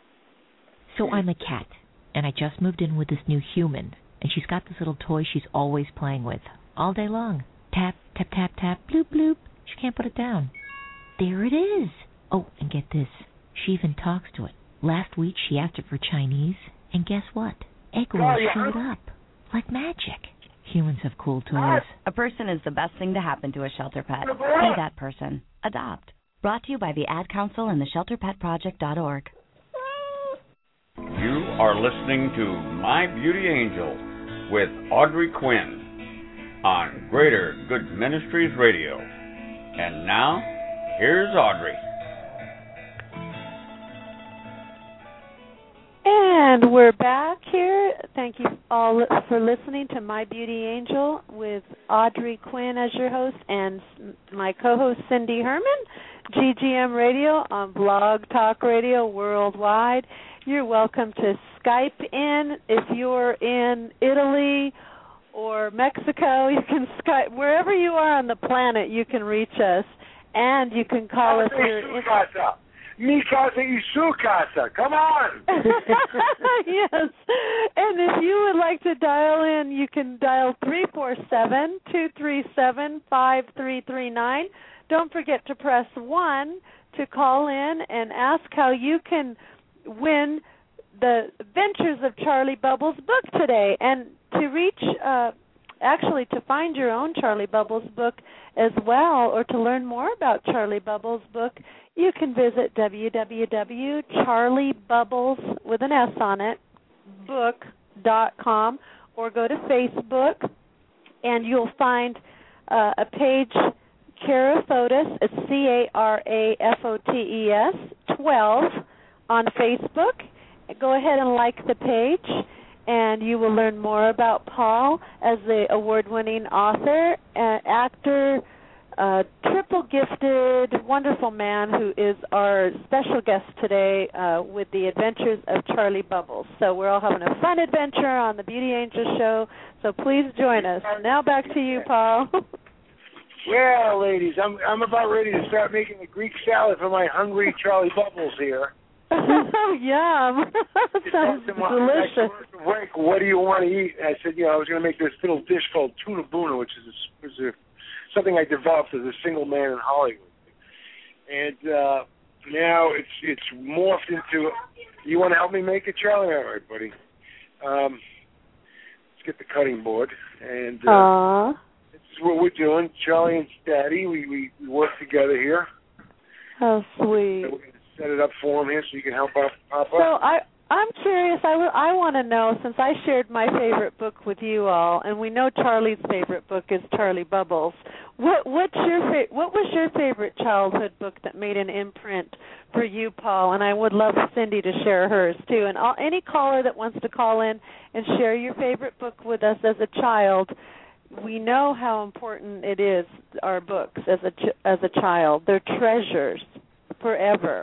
So I'm a cat, and I just moved in with this new human, and she's got this little toy she's always playing with, all day long. Tap, tap, tap, tap, bloop, bloop. She can't put it down. There it is. Oh, and get this. She even talks to it. Last week she asked it for Chinese, and guess what? Egg rolls showed up. Like magic. Humans have cool toys. A person is the best thing to happen to a shelter pet. Be that person. Adopt. Brought to you by the Ad Council and the ShelterPetProject.org. You are listening to My Beauty Angel with Audrey Quinn on Greater Good Ministries Radio. And now, here's Audrey. And we're back here. Thank you all for listening to My Beauty Angel with Audrey Quinn as your host and my co-host Cindy Herman, GGM Radio on Blog Talk Radio worldwide. You're welcome to Skype in if you're in Italy or Mexico. You can Skype wherever you are on the planet. You can reach us, and you can call us here. Mi casa y su casa. Come on. Yes. And if you would like to dial in, you can dial 347-237-5339. Don't forget to press 1 to call in and ask how you can win the Adventures of Charlie Bubbles book today. And to reach, to find your own Charlie Bubbles book as well, or to learn more about Charlie Bubbles book, you can visit www.charliebubbles, with an S on it, book.com, or go to Facebook, and you'll find a page, Carafotes, it's Carafotes 12, on Facebook. Go ahead and like the page, and you will learn more about Paul as the award-winning author, actor, triple gifted, wonderful man who is our special guest today with the Adventures of Charlie Bubbles. So we're all having a fun adventure on the Beauty Angel Show, so please join us. Now back to you, Paul. Well, ladies, I'm about ready to start making a Greek salad for my hungry Charlie Bubbles here. Oh, yum. Sounds delicious. Rick, what do you want to eat? I said, I was going to make this little dish called tuna buna, which is something I developed as a single man in Hollywood. And now it's morphed into, you want to help me make it, Charlie? All right, buddy. Let's get the cutting board. And this is what we're doing. Charlie and Daddy, we work together here. How sweet. So we're going to set it up for him here so you can help out Papa. So I'm curious. I want to know, since I shared my favorite book with you all, and we know Charlie's favorite book is Charlie Bubbles. What was your favorite childhood book that made an imprint for you, Paul? And I would love Cindy to share hers too. And any caller that wants to call in and share your favorite book with us as a child, we know how important it is. Our books as a child, they're treasures forever.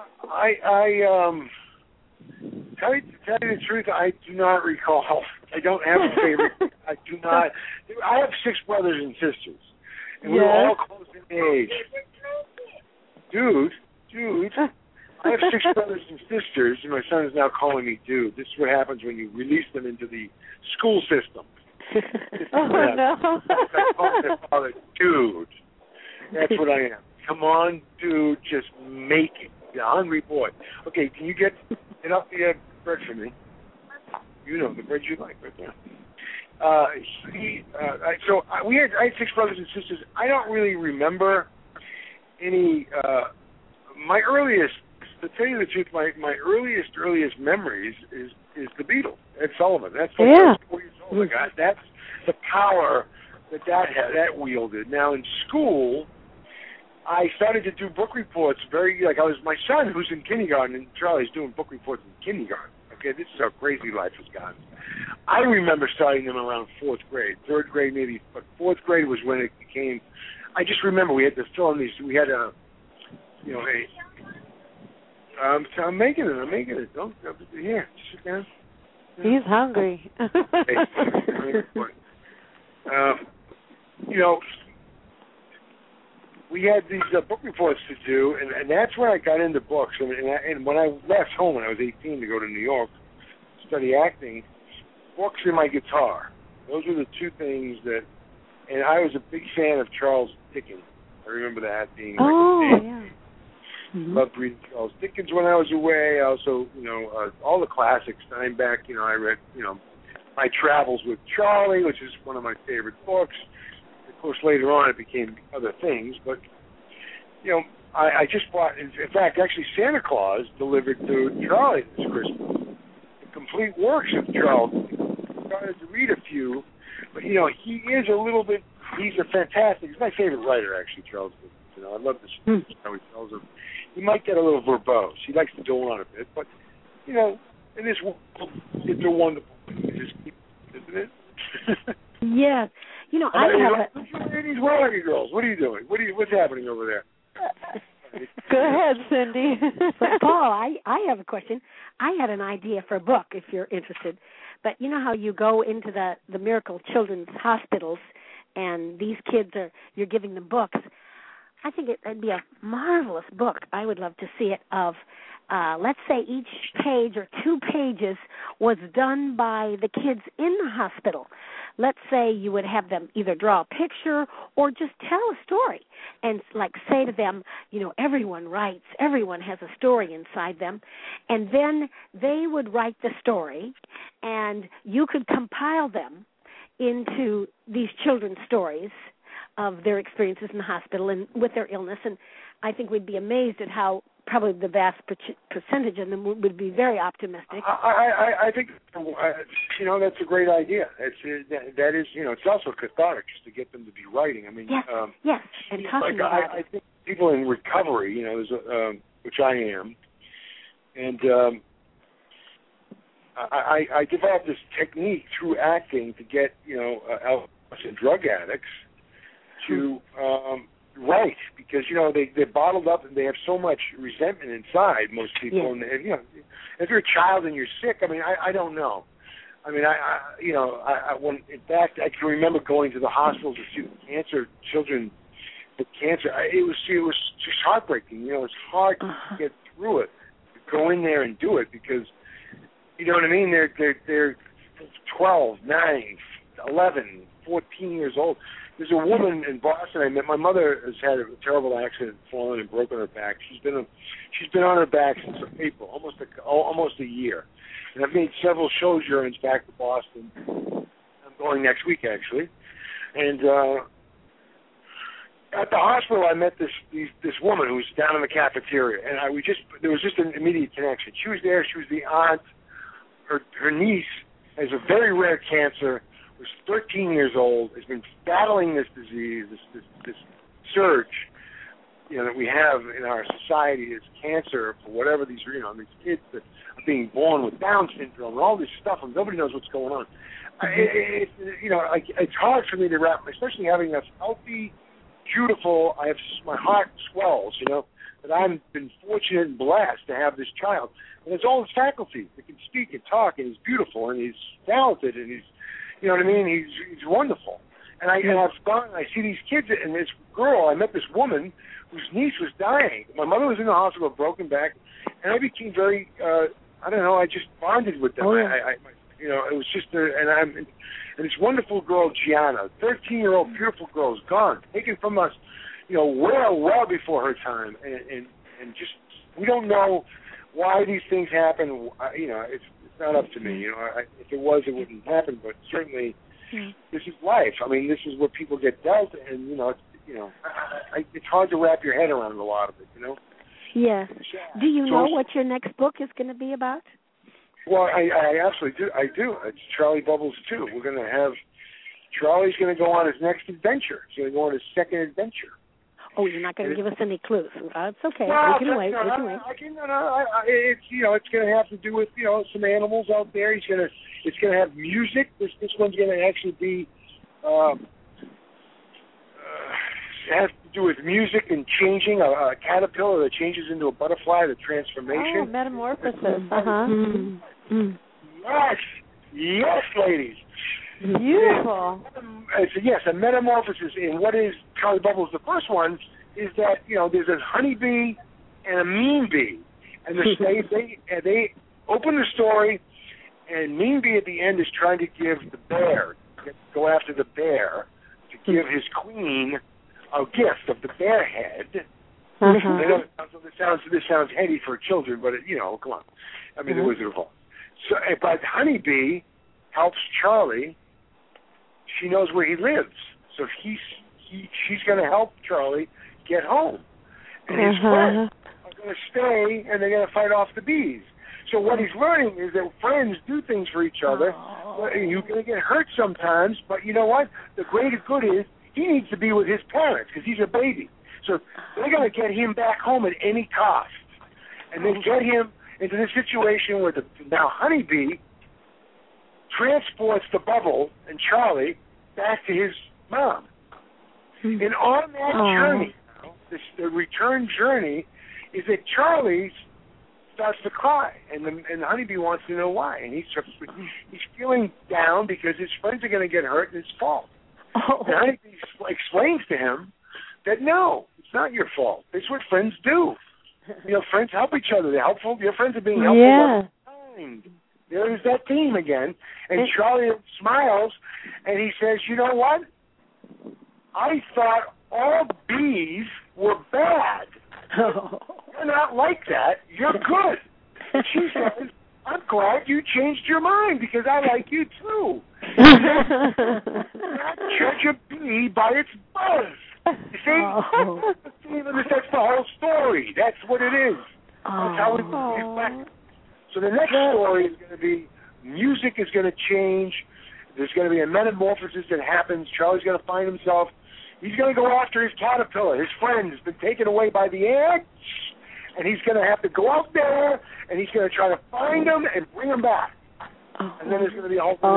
Tell you the truth, I do not recall. I don't have a favorite. I do not. I have 6 brothers and sisters, and we were all close in age. Dude, I have 6 brothers and sisters, and my son is now calling me dude. This is what happens when you release them into the school system. Oh, no. I call their father dude. That's what I am. Come on, dude, just make it. You're a hungry boy. Okay, can you get up the bread for me? You know the bread you like right there. I had 6 brothers and sisters. I don't really remember any. My earliest, to tell you the truth, my earliest memories is the Beatles, Ed Sullivan. That's when I was 4 years old. That's the power that wielded. Now in school, I started to do book reports my son who's in kindergarten, and Charlie's doing book reports in kindergarten. Okay, this is how crazy life has gotten. I remember starting them around 4th grade, 3rd grade maybe, but 4th grade was when it became, I just remember we had to fill in these, we had I'm making it. Don't, here, sit down. He's hungry. We had these book reports to do, and that's when I got into books. And when I left home when I was 18 to go to New York to study acting, books and my guitar. Those were the 2 things that, and I was a big fan of Charles Dickens. I remember that being loved reading Charles Dickens when I was away. I also, all the classics, Steinbeck, I read, My Travels with Charlie, which is one of my favorite books. Of course, later on it became other things, but, I just bought, in fact, actually Santa Claus delivered to Charlie this Christmas the complete works of Charles. I started to read a few, but, he is a little bit, he's my favorite writer, actually, Charles Dickens. I love this, how he tells them. He might get a little verbose. He likes to go on a bit, but, in this world, it's a wonderful thing. Just keep, isn't it? Yes. Where are you girls? What are you doing? What's happening over there? Go ahead, Cindy. Paul, I have a question. I had an idea for a book, if you're interested. But you know how you go into the Miracle Children's hospitals, and these kids you're giving them books. I think it'd be a marvelous book. I would love to see it of, let's say each page or 2 pages was done by the kids in the hospital. Let's say you would have them either draw a picture or just tell a story and say to them, everyone writes, everyone has a story inside them, and then they would write the story and you could compile them into these children's stories of their experiences in the hospital and with their illness, and I think we'd be amazed at how probably the vast percentage of them would be very optimistic. I think, that's a great idea. That is, it's also cathartic just to get them to be writing. I mean, yes, and talking about it. I think people in recovery, which I am, and I developed this technique through acting to get, alcoholics and drug addicts to write, because they're bottled up and they have so much resentment inside, most people. And if you're a child and you're sick, I mean, I don't know. I mean, when in fact I can remember going to the hospital to see the cancer children with cancer. It was just heartbreaking. It's hard to get through it, to go in there and do it, because you know what I mean. They're 12, 9, 11, 14 years old. There's a woman in Boston I met. My mother has had a terrible accident, fallen and broken her back. She's been on her back since April, almost a year. And I've made several show journeys back to Boston. I'm going next week, actually. And at the hospital, I met this woman who was down in the cafeteria, and there was just an immediate connection. She was there. She was the aunt. Her niece has a very rare cancer, who's 13 years old, has been battling this disease, this surge, that we have in our society is cancer for whatever these kids that are being born with Down syndrome and all this stuff, and nobody knows what's going on. It's hard for me to wrap, especially having a healthy, beautiful. My heart swells, that I've been fortunate and blessed to have this child, and it's all his faculties. He can speak and talk, and he's beautiful, and he's talented, and he's, he's wonderful. And I've gone, I see these kids, and this girl. I met this woman whose niece was dying. My mother was in the hospital, broken back, and I became very, I just bonded with them. Oh, yeah. It was just, and this wonderful girl, Gianna, 13-year-old beautiful girl, is gone, taken from us, well before her time, and just we don't know why these things happen. It's not up to me. If it was, it wouldn't happen. But certainly, this is life. I mean, this is what people get dealt, and it's hard to wrap your head around a lot of it. Yeah. Do you know what your next book is going to be about? Well, I absolutely do. I do. It's Charlie Bubbles 2. We're going to have Charlie's going to go on his next adventure. He's going to go on his second adventure. Oh, you're not going to give us any clues. It's okay. No, we can wait. It's going to have to do with some animals out there. It's going to have music. This one's going to actually be has to do with music and changing a caterpillar that changes into a butterfly. The transformation. Oh, metamorphosis. Yes, ladies. Beautiful. Yes, a metamorphosis in what is Charlie Bubbles. The first one is that there's a honeybee and a mean bee, and they open the story, and Mean Bee at the end is trying to go after the bear to give his queen a gift of the bear head. This sounds heady for children, but come on. I mean, the Wizard of Oz. So, but honeybee helps Charlie. She knows where he lives, so she's going to help Charlie get home. And his friends are going to stay, and they're going to fight off the bees. So what he's learning is that friends do things for each other. You're going to get hurt sometimes, but you know what? The greater good is he needs to be with his parents because he's a baby. So they're going to get him back home at any cost. And they get him into this situation where now Honeybee transports the Bubble and Charlie back to his mom. And on that journey, the return journey, is that Charlie starts to cry, and the Honeybee wants to know why. And he's feeling down because his friends are going to get hurt and it's his fault. And Honeybee explains to him that no, it's not your fault. It's what friends do. Friends help each other. They're helpful. Your friends are being helpful. Yeah. There's that theme again. And Charlie smiles, and he says, you know what? I thought all bees were bad. You're not like that. You're good. And she says, I'm glad you changed your mind because I like you too. Not judge a bee by its buzz. You see? That's the whole story. That's what it is. That's how we reflect. So the next story is going to be music is going to change. There's going to be a metamorphosis that happens. Charlie's going to find himself. He's going to go after his caterpillar. His friend has been taken away by the ants, and he's going to have to go out there, and he's going to try to find him and bring him back. And then there's going to be a whole thing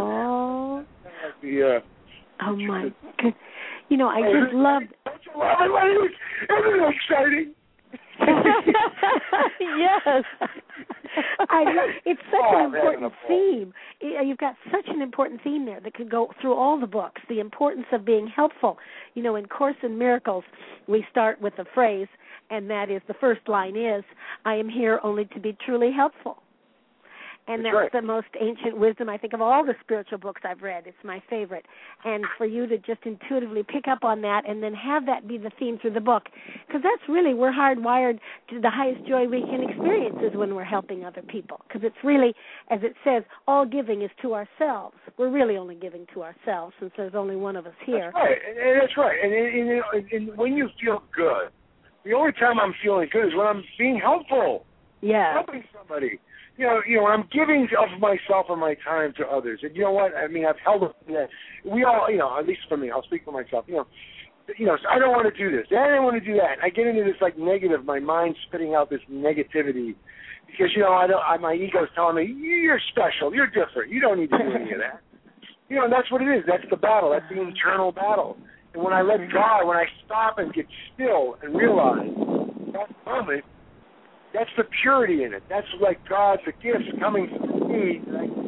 that happens. My God. I just love it. Don't you love it, ladies? Isn't it exciting? Yes. It's such an important theme. You've got such an important theme there that could go through all the books, the importance of being helpful. In Course in Miracles, we start with a phrase, and that is, the first line is, I am here only to be truly helpful. And that's the most ancient wisdom, I think, of all the spiritual books I've read. It's my favorite. And for you to just intuitively pick up on that and then have that be the theme through the book, because that's really, we're hardwired to the highest joy we can experience is when we're helping other people. Because it's really, as it says, all giving is to ourselves. We're really only giving to ourselves since there's only one of us here. That's right. And that's right. And when you feel good, the only time I'm feeling good is when I'm being helpful. Yeah. Helping somebody. when I'm giving of myself and my time to others, and you know what? I mean, I've held up that. We all, at least for me, I'll speak for myself. So I don't want to do this. I don't want to do that. I get into this like negative. My mind's spitting out this negativity because my ego's telling me you're special, you're different, you don't need to do any of that. And that's what it is. That's the battle. That's the internal battle. And when I let God, when I stop and get still and realize that moment, that's the purity in it. That's like God's the gifts coming from me.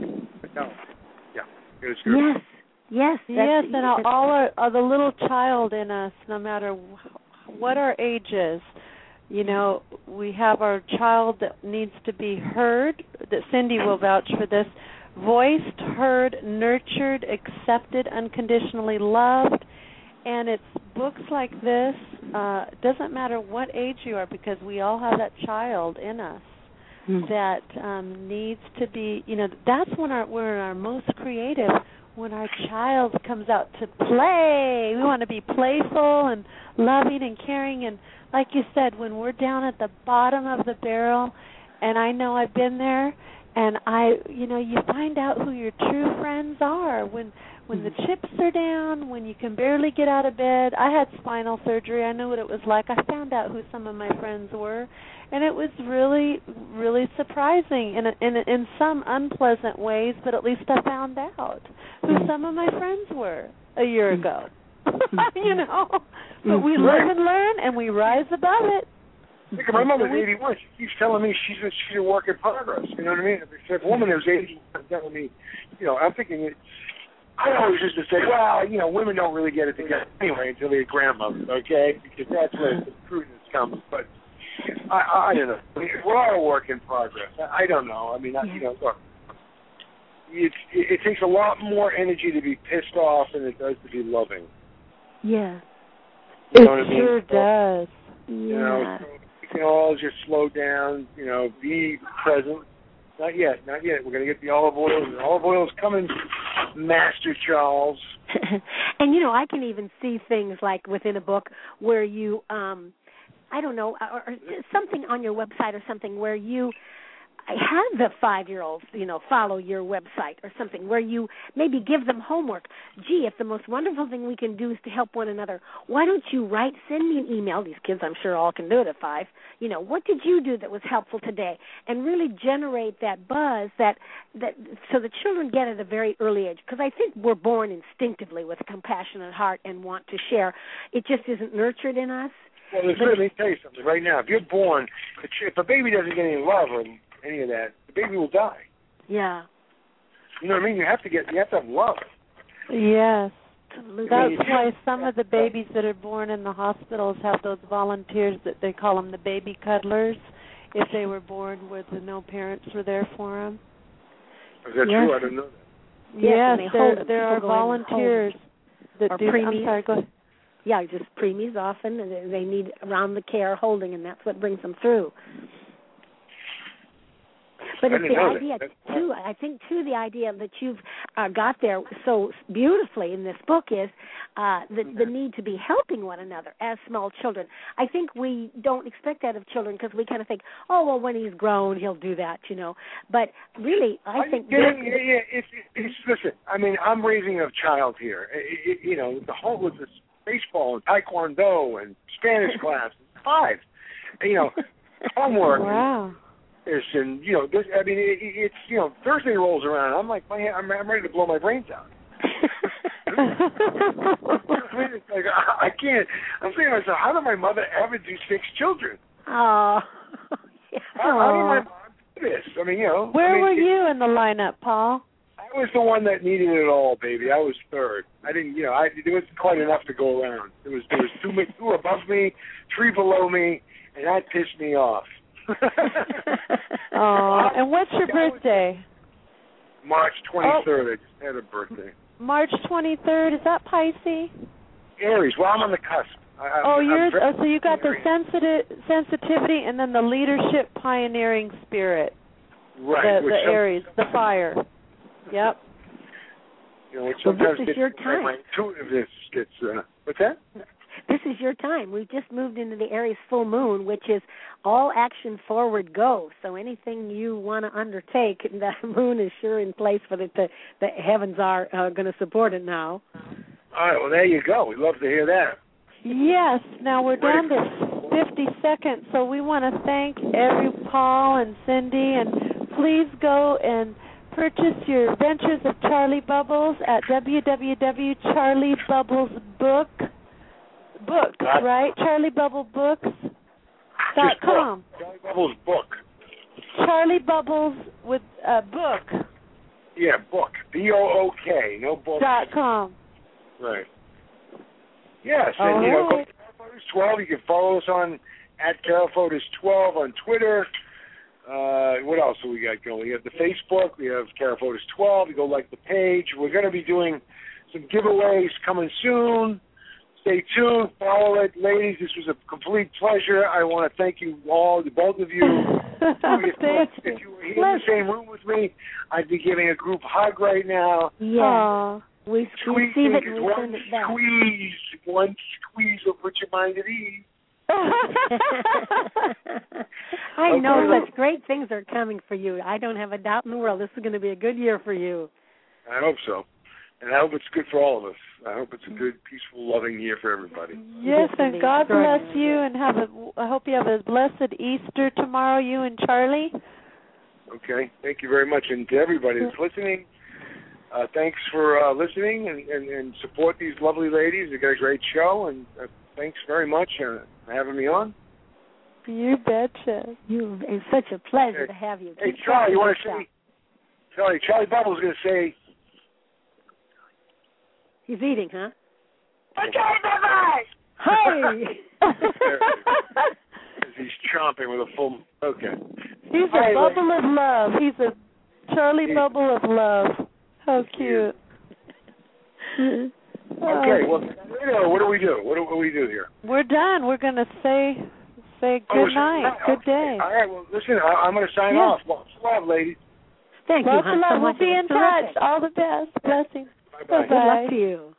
It was good. Yes, and all are the little child in us, no matter what our age is. We have our child that needs to be heard, that Cindy will vouch for this, voiced, heard, nurtured, accepted, unconditionally loved. And it's books like this, doesn't matter what age you are, because we all have that child in us that needs to be, that's when we're our most creative, when our child comes out to play. We want to be playful and loving and caring. And like you said, when we're down at the bottom of the barrel, and I know I've been there, and you find out who your true friends are when the chips are down, when you can barely get out of bed. I had spinal surgery. I know what it was like. I found out who some of my friends were, and it was really, really surprising in some unpleasant ways, but at least I found out who some of my friends were a year ago. But we live and learn, and we rise above it. Look, my mother's 81. She keeps telling me she's a work in progress. You know what I mean? If a woman who's 80 telling me, I'm thinking, I always used to say, well, women don't really get it together anyway until they're grandmothers, okay? Because that's where the prudence comes. But I don't know. We're all a work in progress. I don't know. I mean, look, it takes a lot more energy to be pissed off than it does to be loving. Yeah. You know what I mean? Sure does. So we can all just slow down, be present. Not yet. We're going to get the olive oil. The olive oil is coming, Master Charles. And, I can even see things like within a book where you, I don't know, or something on your website or something where you have the 5-year-olds, follow your website or something where you maybe give them homework. Gee, if the most wonderful thing we can do is to help one another, why don't you send me an email? These kids, I'm sure, all can do it at 5. What did you do that was helpful today? And really generate that buzz that so the children get at a very early age. Because I think we're born instinctively with a compassionate heart and want to share. It just isn't nurtured in us. Well, let me tell you something right now. If you're born, if a baby doesn't get any love or any of that, the baby will die. Yeah. You know what I mean? You have to have love. Yes. That's why some of the babies that are born in the hospitals have those volunteers that they call them the baby cuddlers, if they were born with no parents were there for them. Is that true? I don't know that. Yes, there are volunteers that do. Preemies. I'm sorry, go ahead. Yeah, just preemies often, and they need around-the-care holding, and that's what brings them through. But it's the idea, too, I think, too, the idea that you've got there so beautifully in this book is the need to be helping one another as small children. I think we don't expect that of children because we kind of think, oh, well, when he's grown, he'll do that, But really, I think... Listen, I mean, I'm raising a child here. The whole with this baseball and taekwondo and Spanish class, 5. Homework. Wow. And it's Thursday rolls around. I'm like, I'm ready to blow my brains out. Like, I can't. I'm saying to myself, how did my mother ever do 6 children? Oh, yeah. How did my mom do this? Where were you in the lineup, Paul? I was the one that needed it all, baby. I was third. I didn't. There wasn't quite enough to go around. There was 2 above me, 3 below me, and that pissed me off. Oh, and what's your birthday? March 23rd. I just had a birthday. March 23rd. Is that Pisces? Aries. Well, I'm on the cusp. So you got the sensitivity and then the leadership, pioneering spirit. Right. The Aries, the fire. Yep. Sometimes this is your time. My intuitiveness gets. What's that? this is your time. We've just moved into the Aries full moon, which is all action forward go. So anything you want to undertake, the moon is sure in place for it. The heavens are going to support it now. All right, well, there you go. We'd love to hear that. Yes. Now we're down to 50 seconds, so we want to thank Paul and Cindy, and please go and purchase your Adventures of Charlie Bubbles at www.charliebubblesbook. Books, right? CharlieBubbleBooks.com. Charlie Bubbles book. Charlie Bubbles with a book. Yeah, book. BOOK. No book. .com. Right. Yes, and go to Caraphotis12. You can follow us on @Caraphotis12 on Twitter. What else do we got going? We have the Facebook. We have Caraphotis12. You go like the page. We're going to be doing some giveaways coming soon. Stay tuned. Follow it. Ladies, this was a complete pleasure. I want to thank you all, both of you. If you were here in the same room with me, I'd be giving a group hug right now. Yeah. We receive it and we send it back. One squeeze will put your mind at ease. I know such great things are coming for you. I don't have a doubt in the world. This is going to be a good year for you. I hope so. And I hope it's good for all of us. I hope it's a good, peaceful, loving year for everybody. Yes, and God bless you, and I hope you have a blessed Easter tomorrow, you and Charlie. Okay. Thank you very much. And to everybody that's listening, thanks for listening and support these lovely ladies. They got a great show, and thanks very much for having me on. You betcha. It's such a pleasure to have you. Hey, Charlie, you want to say? Charlie Bubble's going to say. He's eating, huh? Charlie Bubbles! Hey! He's chomping with a full. Okay. He's a bubble of love. He's a Charlie Bubble of love. How cute. Okay, well, what do we do? What do we do here? We're done. We're going to say good night. Good day. All right, well, listen, I'm going to sign off. Lots of love, ladies. Thank you, Lots of love. We'll be in touch. All the best. Blessings. Bye-bye. Good luck to you.